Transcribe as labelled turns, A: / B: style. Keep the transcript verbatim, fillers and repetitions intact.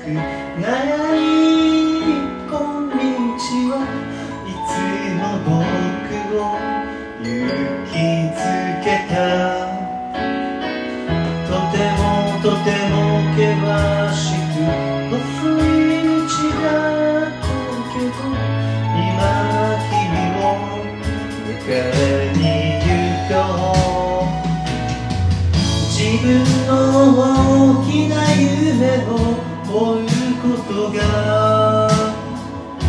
A: く長いこんにちはいつも僕を勇気づけた